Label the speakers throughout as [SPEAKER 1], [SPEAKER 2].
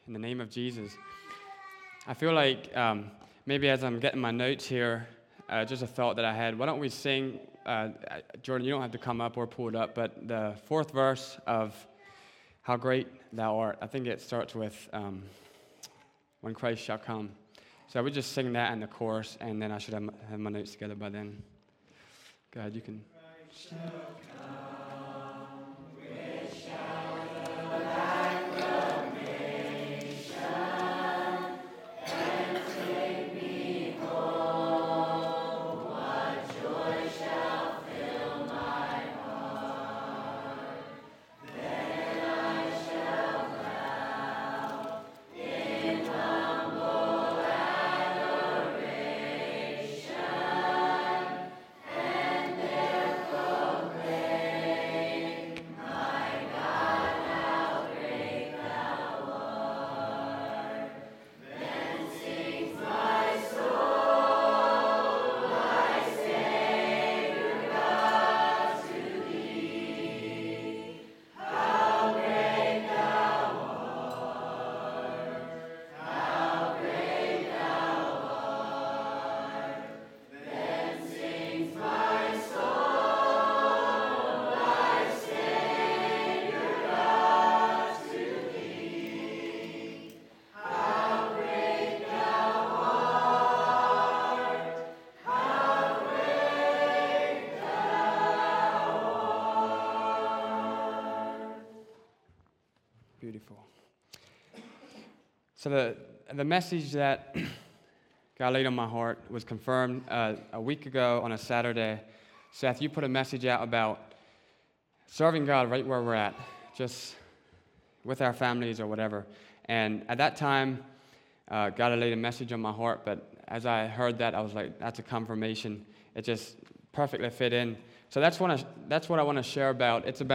[SPEAKER 1] in the name of Jesus. I feel like maybe as I'm getting my notes here, just a thought that I had. Why don't we sing, Jordan, you don't have to come up or pull it up, but the fourth verse of How Great Thou Art. I think it starts with When Christ Shall Come. So I would just sing that in the chorus, and then I should have my notes together by then. Go ahead, you can. Beautiful. So the message that God laid on my heart was confirmed a week ago on a Saturday. Seth, you put a message out about serving God right where we're at, just with our families or whatever. And at that time, God had laid a message on my heart, but as I heard that, I was like, that's a confirmation. It just perfectly fit in. So that's what I want to share about. It's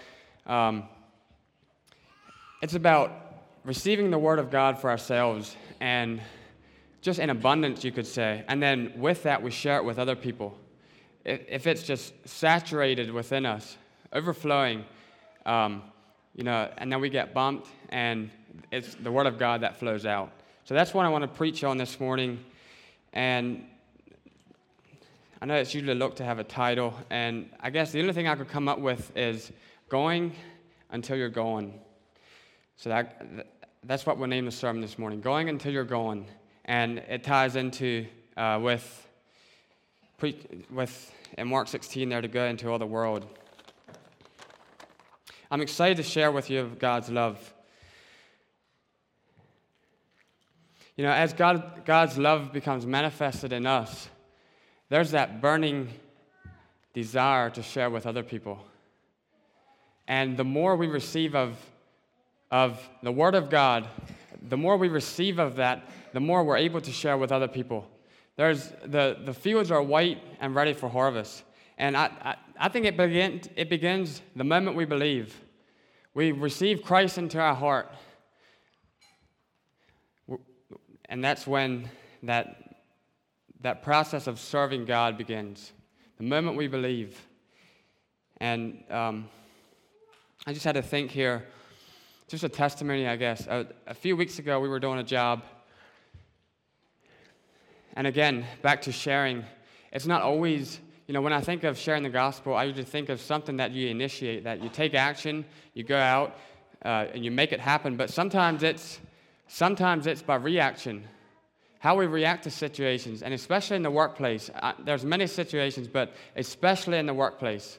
[SPEAKER 1] about receiving the Word of God for ourselves, and just in abundance, you could say. And then with that, we share it with other people. If it's just saturated within us, overflowing, and then we get bumped, and it's the Word of God that flows out. So that's what I want to preach on this morning. And I know it's usually looked to have a title, and I guess the only thing I could come up with is Going Until You're Going. So that's what we'll name the sermon this morning, Going Until You're Going. And it ties into with in Mark 16 there, to go into all the world. I'm excited to share with you of God's love. You know, as God's love becomes manifested in us, there's that burning desire to share with other people. And the more we receive of the Word of God, the more we receive of that, the more we're able to share with other people. There's the fields are white and ready for harvest. And I think it begins the moment we believe. We receive Christ into our heart. And that's when that process of serving God begins. The moment we believe. And I just had to think here, just a testimony, I guess. A few weeks ago, we were doing a job. And again, back to sharing. It's not always, when I think of sharing the gospel, I usually think of something that you initiate, that you take action, you go out, and you make it happen. But sometimes it's by reaction, how we react to situations, and especially in the workplace. There's many situations, but especially in the workplace.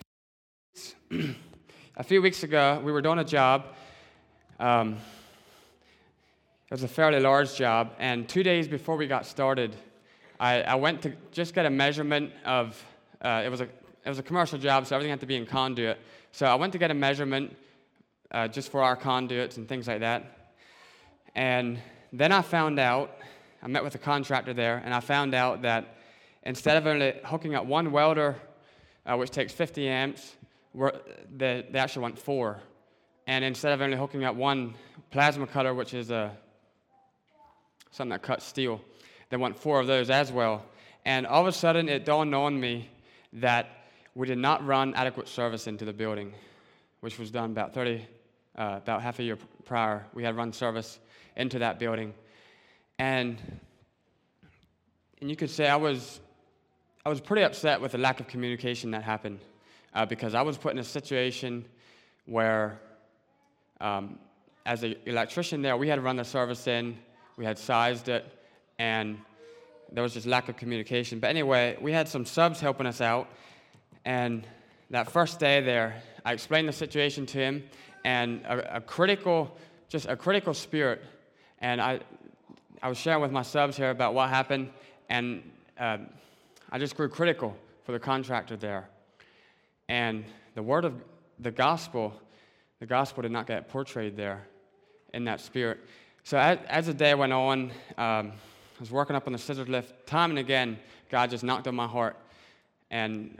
[SPEAKER 1] A few weeks ago, we were doing a job. It was a fairly large job, and 2 days before we got started, I went to just get a measurement of. It was a commercial job, so everything had to be in conduit. So I went to get a measurement just for our conduits and things like that. And then I met with a contractor there, and I found out that instead of only hooking up one welder, which takes 50 amps, they actually want 4. And instead of only hooking up one plasma cutter, which is something that cuts steel, they want 4 of those as well. And all of a sudden, it dawned on me that we did not run adequate service into the building, which was done about 30 about half a year prior. We had run service into that building. And you could say I was pretty upset with the lack of communication that happened because I was put in a situation where, as an electrician there, we had to run the service in, we had sized it, and there was just lack of communication. But anyway, we had some subs helping us out, and that first day there, I explained the situation to him, and a critical spirit, and I was sharing with my subs here about what happened, and I just grew critical for the contractor there. And the word of the gospel did not get portrayed there in that spirit. So as the day went on, I was working up on the scissors lift. Time and again, God just knocked on my heart. And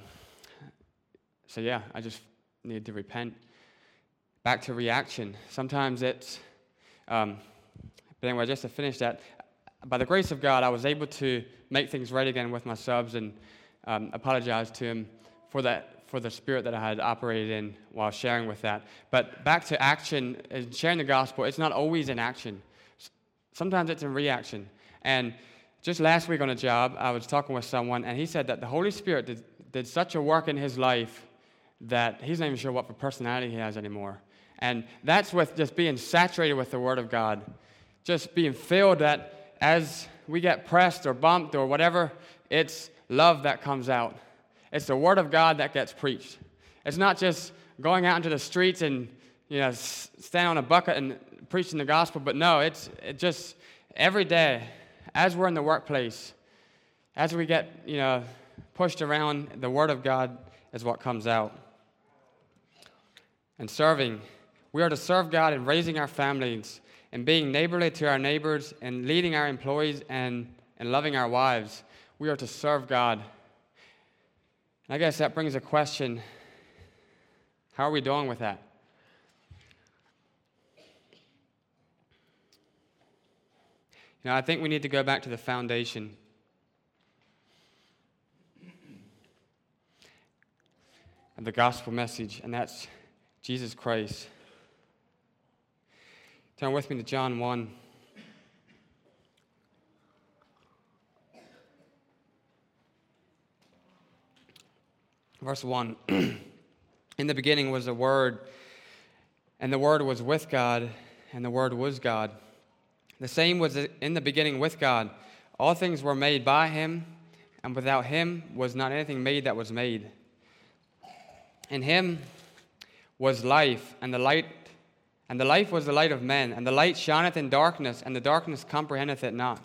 [SPEAKER 1] so yeah, I just needed to repent. Back to reaction. Sometimes it's, but anyway, just to finish that, by the grace of God, I was able to make things right again with my subs and apologize to him for the spirit that I had operated in while sharing with that. But back to action and sharing the gospel, it's not always in action. Sometimes it's in reaction. And just last week on a job, I was talking with someone, and he said that the Holy Spirit did such a work in his life that he's not even sure what personality he has anymore. And that's with just being saturated with the Word of God, just being filled that as we get pressed or bumped or whatever, it's love that comes out. It's the Word of God that gets preached. It's not just going out into the streets and standing on a bucket and preaching the gospel, but no, it just every day, as we're in the workplace, as we get pushed around, the Word of God is what comes out. And serving, we are to serve God in raising our families and being neighborly to our neighbors and leading our employees and loving our wives. We are to serve God. And I guess that brings a question. How are we doing with that? I think we need to go back to the foundation. Of the gospel message, and that's Jesus Christ. Turn with me to John 1. Verse 1. In the beginning was the Word, and the Word was with God, and the Word was God. The same was in the beginning with God. All things were made by Him, and without Him was not anything made that was made. In Him was life, and the life was the light of men, and the light shineth in darkness, and the darkness comprehendeth it not.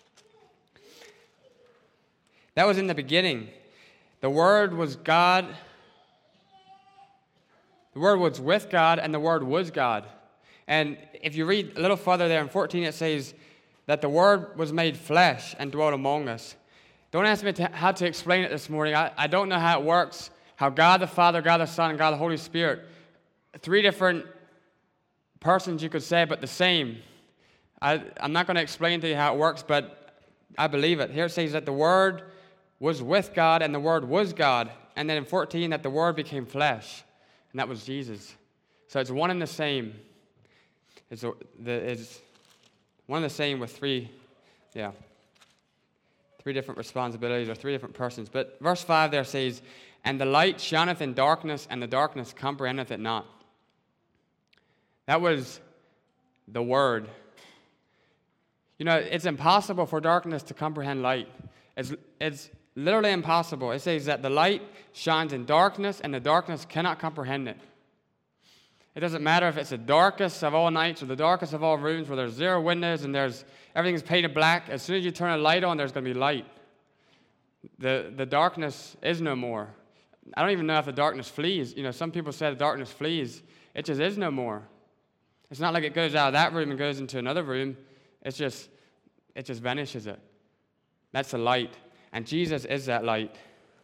[SPEAKER 1] That was in the beginning. The Word was God. The Word was with God, and the Word was God. And if you read a little further there in 14, it says that the Word was made flesh and dwelt among us. Don't ask me how to explain it this morning. I don't know how it works, how God the Father, God the Son, and God the Holy Spirit, three different persons you could say, but the same. I'm not going to explain to you how it works, but I believe it. Here it says that the Word was with God, and the Word was God. And then in 14, that the Word became flesh, and that was Jesus. So it's one and the same. It's one and the same with three different responsibilities or three different persons. But verse 5 there says, and the light shineth in darkness, and the darkness comprehendeth it not. That was the Word. It's impossible for darkness to comprehend light. It's literally impossible. It says that the light shines in darkness, and the darkness cannot comprehend it. It doesn't matter if it's the darkest of all nights or the darkest of all rooms where there's zero windows and everything's painted black. As soon as you turn a light on, there's going to be light. The darkness is no more. I don't even know if the darkness flees. Some people say the darkness flees. It just is no more. It's not like it goes out of that room and goes into another room. It just vanishes it. That's the light. And Jesus is that light.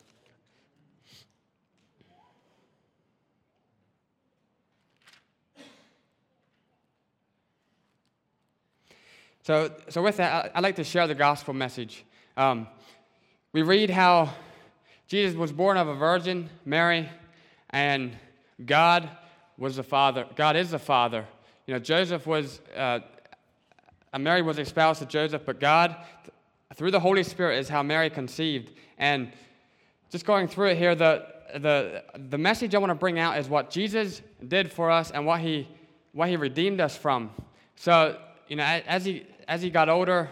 [SPEAKER 1] So with that, I'd like to share the gospel message. We read how Jesus was born of a virgin, Mary, and God was the Father. God is the Father. You know, Joseph was, Mary was espoused to Joseph, but God, through the Holy Spirit, is how Mary conceived. And just going through it here, the message I want to bring out is what Jesus did for us and what he redeemed us from. So, you know, as he got older,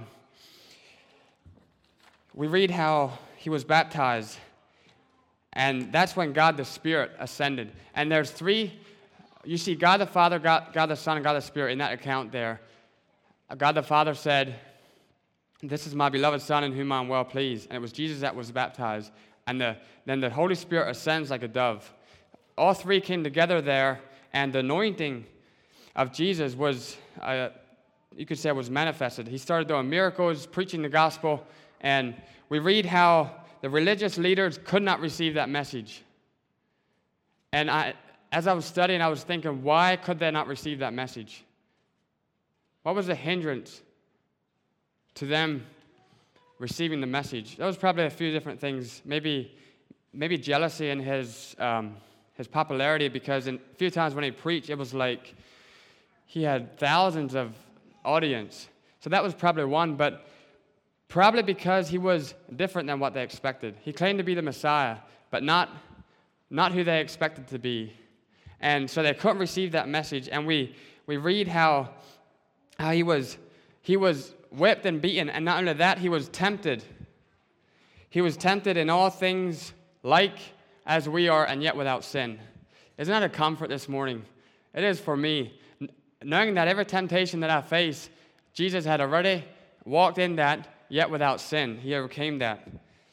[SPEAKER 1] we read how he was baptized, and that's when God the Spirit ascended. And there's three. You see God the Father, God the Son, and God the Spirit in that account there. God the Father said, "This is my beloved Son in whom I am well pleased." And it was Jesus that was baptized. And then the Holy Spirit ascends like a dove. All three came together there, and the anointing of Jesus was, you could say, was manifested. He started doing miracles, preaching the gospel, and we read how the religious leaders could not receive that message. And as I was studying, I was thinking, why could they not receive that message? What was the hindrance to them receiving the message? There was probably a few different things. Maybe jealousy in his popularity, because a few times when he preached, it was like he had thousands of audience. So that was probably one, but probably because he was different than what they expected. He claimed to be the Messiah, but not who they expected to be. And so they couldn't receive that message. And we read how he was whipped and beaten, and not only that, he was tempted. He was tempted in all things like as we are, and yet without sin. Isn't that a comfort this morning? It is for me. Knowing that every temptation that I face, Jesus had already walked in that, yet without sin. He overcame that.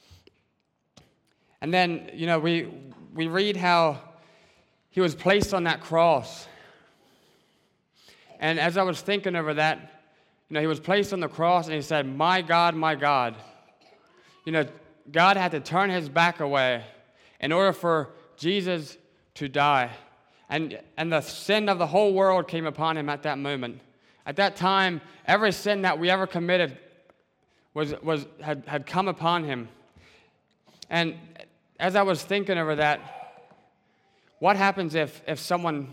[SPEAKER 1] And then, you know, we read how he was placed on that cross. And as I was thinking over that, you know, he was placed on the cross and he said, my God, my God. You know, God had to turn his back away in order for Jesus to die. And the sin of the whole world came upon him at that moment. At that time, every sin that we ever committed had come upon him. And as I was thinking over that, what happens if someone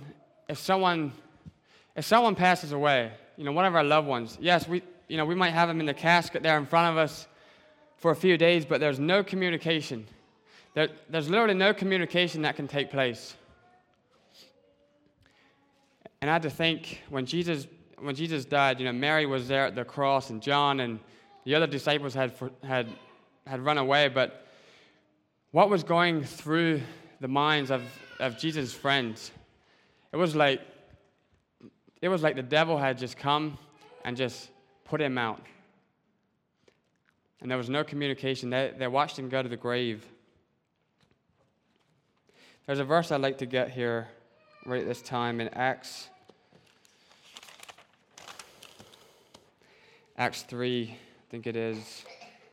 [SPEAKER 1] passes away? You know, one of our loved ones. Yes, we might have them in the casket there in front of us for a few days, but there's no communication. There's literally no communication that can take place. And I had to think, when Jesus died, you know, Mary was there at the cross, and John and the other disciples had run away. But what was going through the minds of Jesus' friends? It was like the devil had just come and just put him out. And there was no communication. They watched him go to the grave. There's a verse I'd like to get here right at this time in Acts 3, I think it is.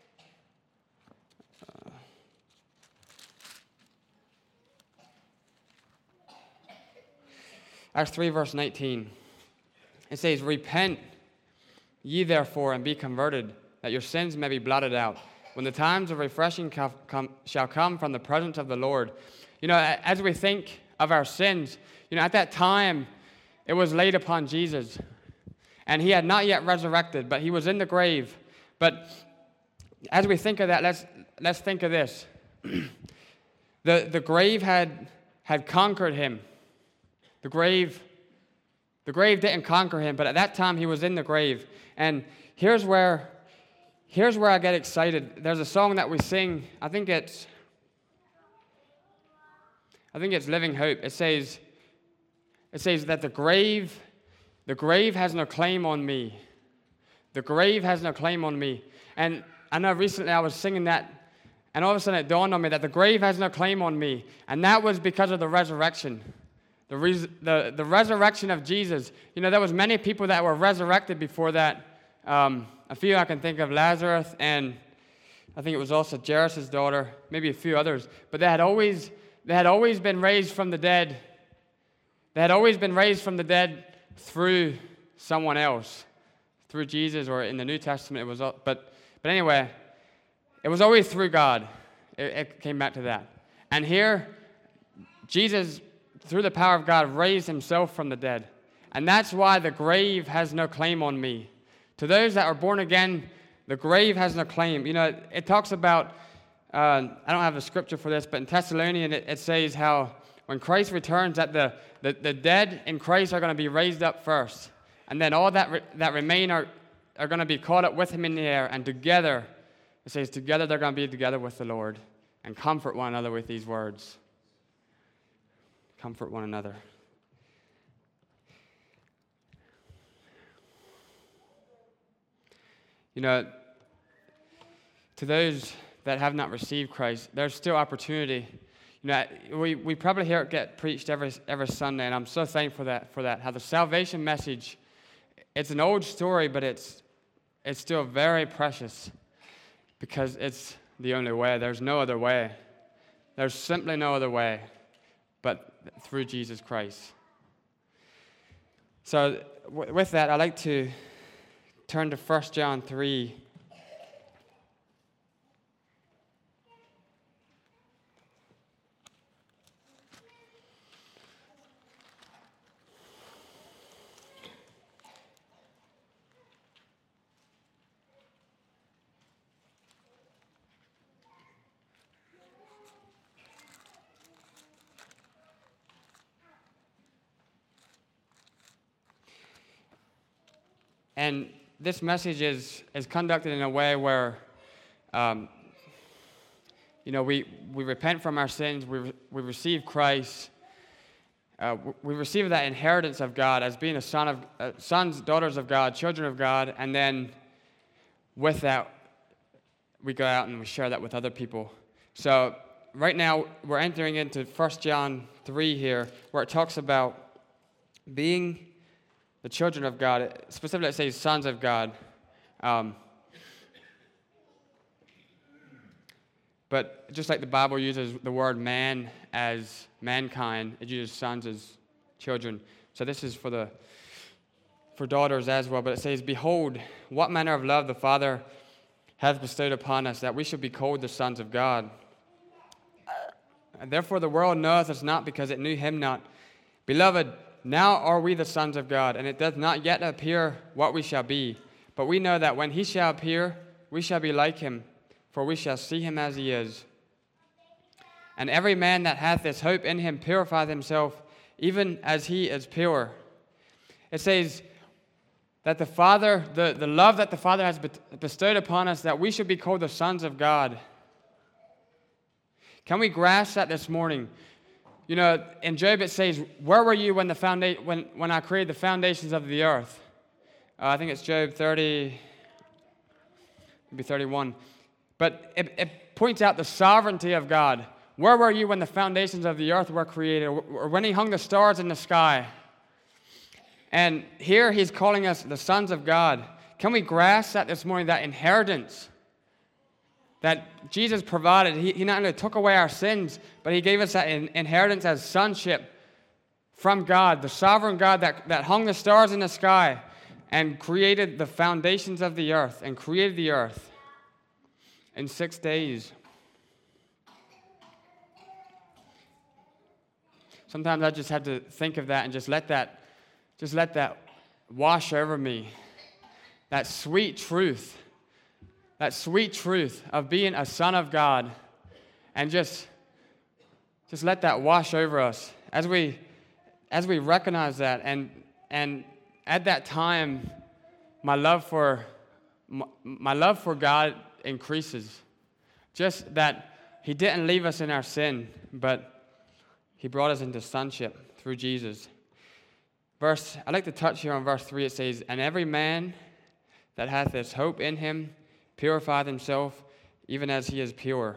[SPEAKER 1] Acts 3, verse 19. It says, repent ye therefore and be converted, that your sins may be blotted out, when the times of refreshing shall come from the presence of the Lord. You know, as we think of our sins, you know, at that time, it was laid upon Jesus. And he had not yet resurrected, but he was in the grave. But as we think of that, let's think of this. The grave had conquered him. The grave didn't conquer him, but at that time he was in the grave. And here's where I get excited. There's a song that we sing. I think it's Living Hope. It says that the grave has no claim on me. The grave has no claim on me. And I know recently I was singing that, and all of a sudden it dawned on me that the grave has no claim on me. And that was because of the resurrection. The resurrection of Jesus. You know, there was many people that were resurrected before that. A few I can think of, Lazarus, and I think it was also Jairus' daughter, maybe a few others. But they had always been raised from the dead. They had always been raised from the dead through someone else, through Jesus, or in the New Testament it was. But anyway, it was always through God. It came back to that. And here, Jesus through the power of God, raised himself from the dead. And that's why the grave has no claim on me. To those that are born again, the grave has no claim. It talks about, I don't have a scripture for this, but in Thessalonians it says how when Christ returns, that the dead in Christ are going to be raised up first. And then all that remain are going to be caught up with him in the air. And together, it says, together they're going to be together with the Lord and comfort one another with these words. Comfort one another. To those that have not received Christ, there's still opportunity. We probably hear it get preached every Sunday, and I'm so thankful for that. How the salvation message, it's an old story, but it's still very precious because it's the only way. There's no other way. There's simply no other way but through Jesus Christ. So with that, I'd like to turn to 1 John 3. And this message is conducted in a way where, we repent from our sins, we receive Christ, we receive that inheritance of God as being sons, daughters of God, children of God, and then with that, we go out and we share that with other people. So right now, we're entering into 1 John 3 here, where it talks about being the children of God. Specifically, it says sons of God. But just like the Bible uses the word man as mankind, it uses sons as children. So this is for daughters as well. But it says, "Behold, what manner of love the Father hath bestowed upon us, that we should be called the sons of God. And therefore the world knoweth us not, because it knew him not. Beloved, now are we the sons of God, and it doth not yet appear what we shall be. But we know that when he shall appear, we shall be like him, for we shall see him as he is. And every man that hath this hope in him purifieth himself, even as he is pure." It says that the Father, the love that the Father has bestowed upon us, that we should be called the sons of God. Can we grasp that this morning? In Job it says, "Where were you when I created the foundations of the earth?" I think it's Job 30, maybe 31. But it points out the sovereignty of God. Where were you when the foundations of the earth were created, or when he hung the stars in the sky? And here he's calling us the sons of God. Can we grasp that this morning, that inheritance that Jesus provided? He not only took away our sins, but he gave us that inheritance as sonship from God, the sovereign God that hung the stars in the sky and created the foundations of the earth and created the earth in 6 days. Sometimes I just have to think of that and just let that wash over me. That sweet truth of being a son of God, and just let that wash over us as we recognize that, and at that time, my love for God increases. Just that he didn't leave us in our sin, but he brought us into sonship through Jesus. I'd like to touch here on verse 3. It says, "And every man that hath this hope in him purifieth himself, even as he is pure."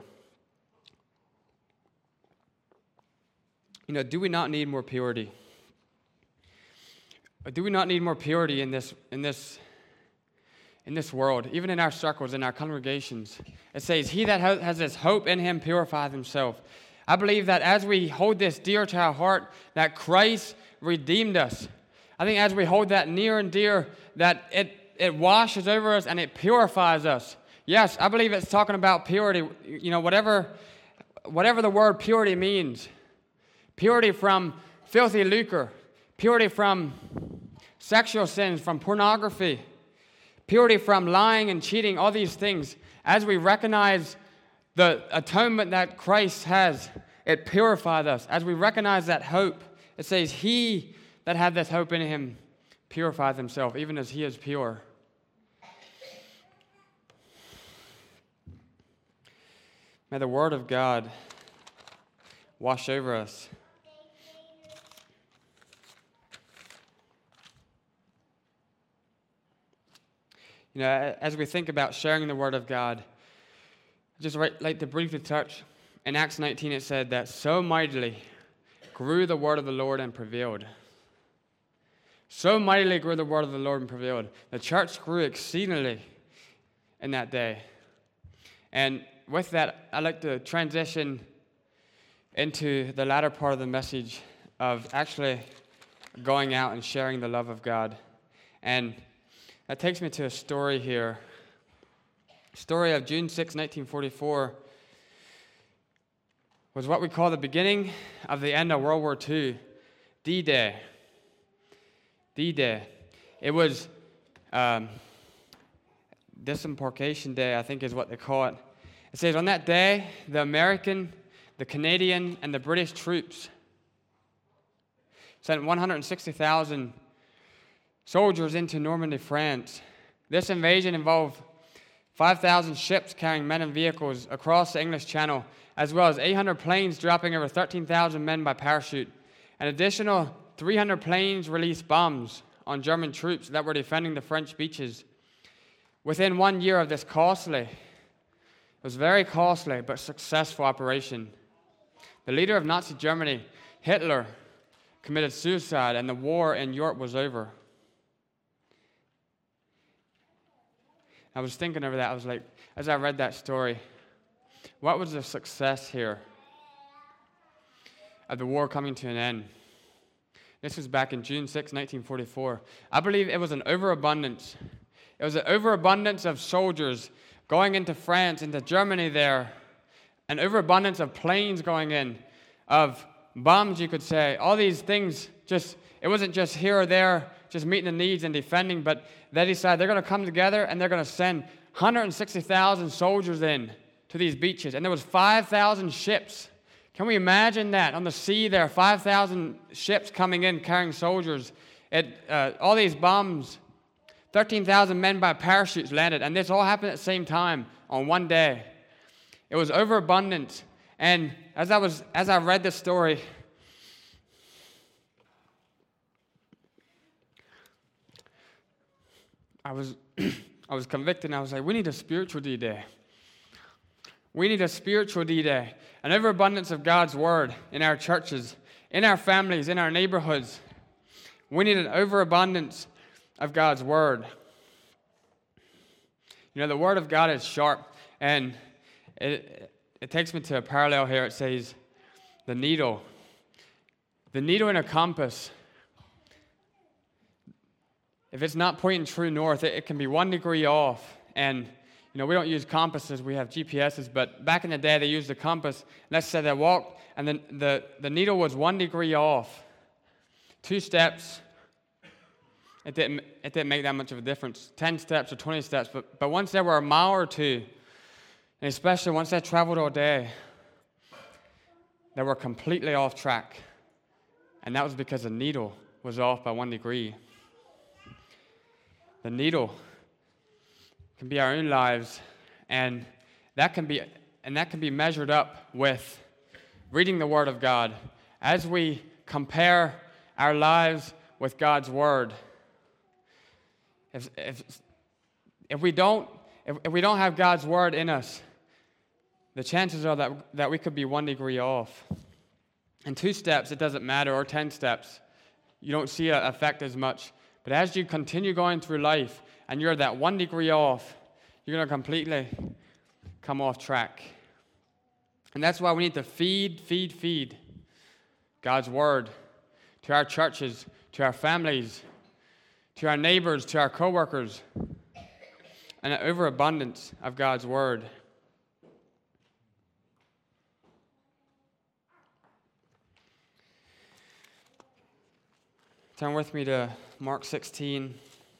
[SPEAKER 1] Do we not need more purity? Do we not need more purity in this world, even in our circles, in our congregations? It says, "He that has this hope in him purifieth himself." I believe that as we hold this dear to our heart, that Christ redeemed us. I think as we hold that near and dear, that it washes over us and it purifies us. Yes, I believe it's talking about purity. Whatever the word purity means. Purity from filthy lucre, purity from sexual sins, from pornography, purity from lying and cheating, all these things. As we recognize the atonement that Christ has, it purifies us. As we recognize that hope, it says, he that had this hope in him purifies himself, even as he is pure. May the word of God wash over us. You know, as we think about sharing the word of God, I'd just like to briefly touch. In Acts 19, it said that so mightily grew the word of the Lord and prevailed. So mightily grew the word of the Lord and prevailed. The church grew exceedingly in that day. And with that, I'd like to transition into the latter part of the message of actually going out and sharing the love of God. And that takes me to a story here. Story of June 6, 1944 was what we call the beginning of the end of World War II, D-Day. D-Day. It was Disembarkation Day, I think is what they call it. It says, on that day, the American, the Canadian, and the British troops sent 160,000 soldiers into Normandy, France. This invasion involved 5,000 ships carrying men and vehicles across the English Channel, as well as 800 planes dropping over 13,000 men by parachute. An additional 300 planes released bombs on German troops that were defending the French beaches. Within 1 year of this it was very costly but successful operation, the leader of Nazi Germany, Hitler, committed suicide, and the war in Europe was over. I was thinking over that. I was like, as I read that story, what was the success here of the war coming to an end? This was back in June 6, 1944. I believe it was an overabundance. It was an overabundance of soldiers going into France, into Germany there, an overabundance of planes going in, of bombs, you could say. All these things, it wasn't just here or there, just meeting the needs and defending, but they decided they're going to come together and they're going to send 160,000 soldiers in to these beaches. And there was 5,000 ships. Can we imagine that? On the sea there, 5,000 ships coming in carrying soldiers. All these bombs, 13,000 men by parachutes landed, and this all happened at the same time on one day. It was overabundant. And as I read this story, I was convicted, and I was like, we need a spiritual D-Day. We need a spiritual D-Day, an overabundance of God's word in our churches, in our families, in our neighborhoods. We need an overabundance of God's word. You know, the word of God is sharp, and it takes me to a parallel here. It says the needle in a compass. If it's not pointing true north, it can be 1 degree off. And you know, we don't use compasses, we have GPSs, but back in the day they used the compass. Let's say they walked, and then the needle was 1 degree off. 2 steps, it didn't make that much of a difference. 10 steps or 20 steps, but once they were a mile or two, and especially once they traveled all day, they were completely off track. And that was because the needle was off by 1 degree. The needle can be our own lives, and that can be measured up with reading the Word of God. As we compare our lives with God's Word, if we don't have God's Word in us, the chances are that we could be 1 degree off. In 2 steps, it doesn't matter, or 10 steps, you don't see an effect as much. But as you continue going through life and you're that 1 degree off, you're going to completely come off track. And that's why we need to feed God's word to our churches, to our families, to our neighbors, to our coworkers, and an overabundance of God's word. Turn with me to Mark 16.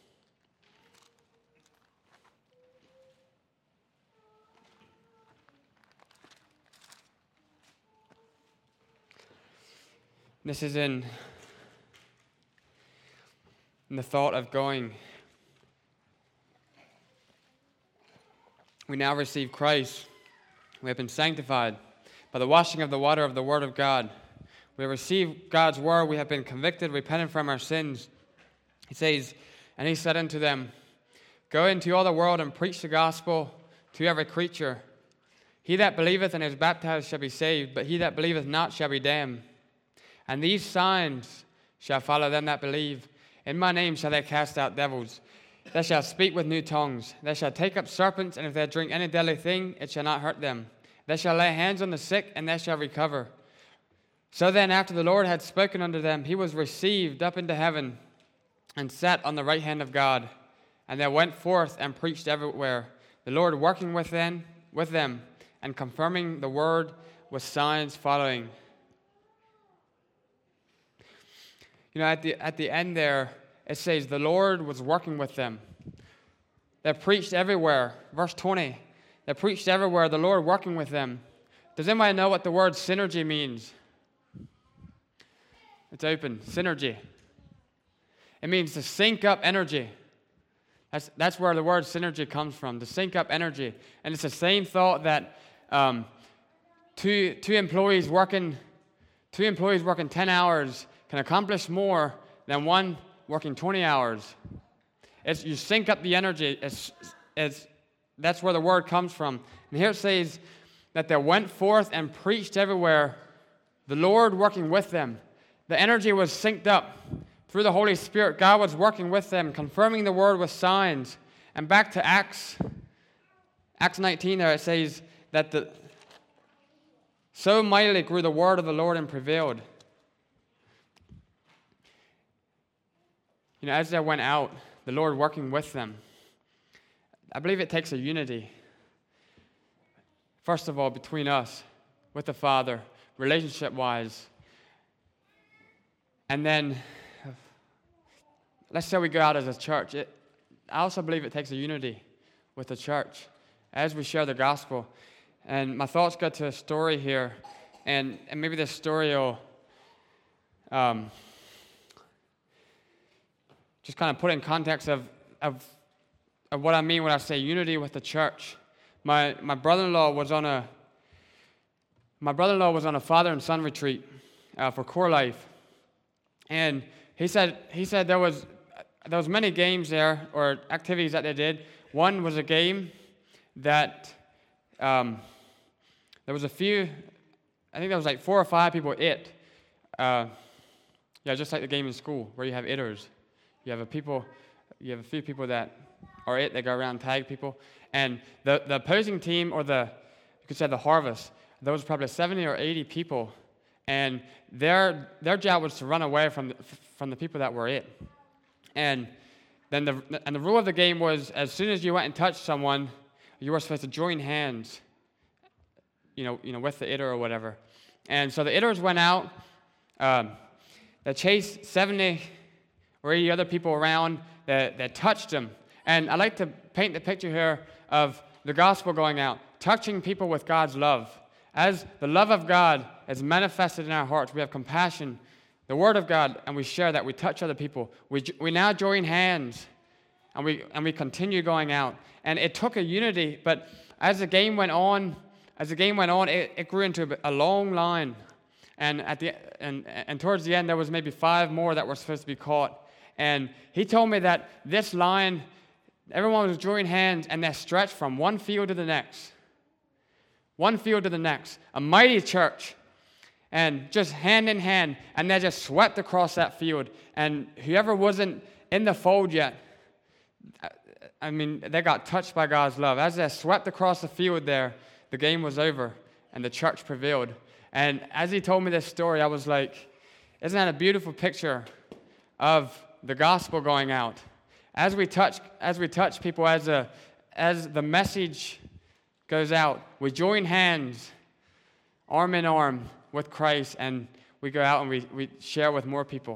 [SPEAKER 1] This is in the thought of going. We now receive Christ. We have been sanctified by the washing of the water of the Word of God. We have received God's Word. We have been convicted, repented from our sins. He says, and he said unto them, Go into all the world and preach the gospel to every creature. He that believeth and is baptized shall be saved, but he that believeth not shall be damned. And these signs shall follow them that believe. In my name shall they cast out devils. They shall speak with new tongues. They shall take up serpents, and if they drink any deadly thing, it shall not hurt them. They shall lay hands on the sick, and they shall recover. So then, after the Lord had spoken unto them, he was received up into heaven, and sat on the right hand of God. And they went forth and preached everywhere, the Lord working with them, and confirming the word with signs following. You know, at the end there, it says the Lord was working with them. They preached everywhere. Verse 20, they preached everywhere, the Lord working with them. Does anybody know what the word synergy means? It's open. Synergy. It means to sync up energy. That's where the word synergy comes from, to sync up energy. And it's the same thought that two employees working 10 hours can accomplish more than one working 20 hours. You sync up the energy. That's where the word comes from. And here it says that they went forth and preached everywhere, the Lord working with them. The energy was synced up through the Holy Spirit. God was working with them, confirming the word with signs. And back to Acts 19 there, it says that so mightily grew the word of the Lord and prevailed. You know, as they went out, the Lord working with them. I believe it takes a unity. First of all, between us, with the Father, relationship-wise. And then, let's say we go out as a church. I also believe it takes a unity with the church as we share the gospel. And my thoughts go to a story here. And maybe this story will just kind of put in context of what I mean when I say unity with the church. My brother-in-law was on a father and son retreat for Core Life, and he said there was many games there or activities that they did. One was a game that there was a few. I think there was like 4 or 5 people just like the game in school where you have itters. You have a few people that are they go around and tag people. And the opposing team, or you could say the harvest, there was probably 70 or 80 people. And their job was to run away from the people that were it. And then the rule of the game was, as soon as you went and touched someone, you were supposed to join hands, you know, with the itter or whatever. And so the itters went out. They chased 70 or 80 other people around that touched them. And I like to paint the picture here of the gospel going out, touching people with God's love. As the love of God is manifested in our hearts, we have compassion, the word of God, and we share that. We touch other people. We now join hands, and we continue going out. And it took a unity, but as the game went on, it grew into a long line. And towards the end, there was maybe 5 more that were supposed to be caught. And he told me that this line, everyone was joining hands, and they stretched from one field to the next. One field to the next. A mighty church. And just hand in hand. And they just swept across that field. And whoever wasn't in the fold yet, I mean, they got touched by God's love. As they swept across the field there, the game was over, and the church prevailed. And as he told me this story, I was like, isn't that a beautiful picture of the gospel going out? As we touch people, as the message goes out, we join hands, arm in arm with Christ, and we go out and we share with more people.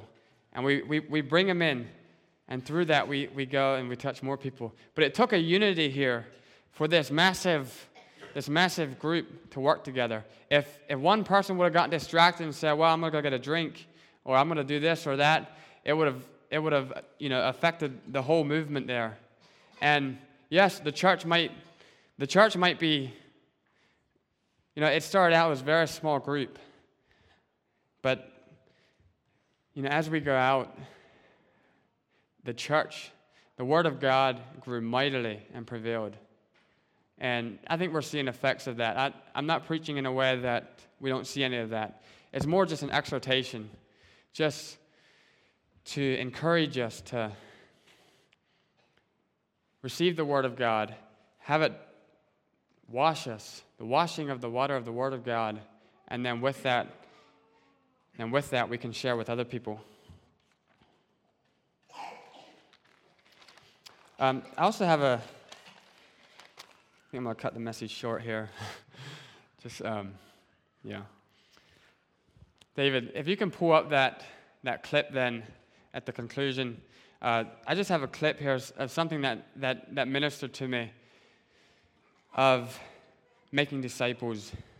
[SPEAKER 1] And we bring them in, and through that we go and we touch more people. But it took a unity here for this massive group to work together. If one person would have gotten distracted and said, well, I'm going to go get a drink, or I'm going to do this or that, it would have affected the whole movement there. And yes, the church might be, it started out as a very small group. But, as we go out, the church, the Word of God grew mightily and prevailed. And I think we're seeing effects of that. I'm not preaching in a way that we don't see any of that. It's more just an exhortation, just to encourage us to receive the Word of God, have it wash us, the washing of the water of the Word of God, and then with that we can share with other people. I also have I think I'm going to cut the message short here. David, if you can pull up that clip then at the conclusion. I just have a clip here of something that ministered to me of making disciples.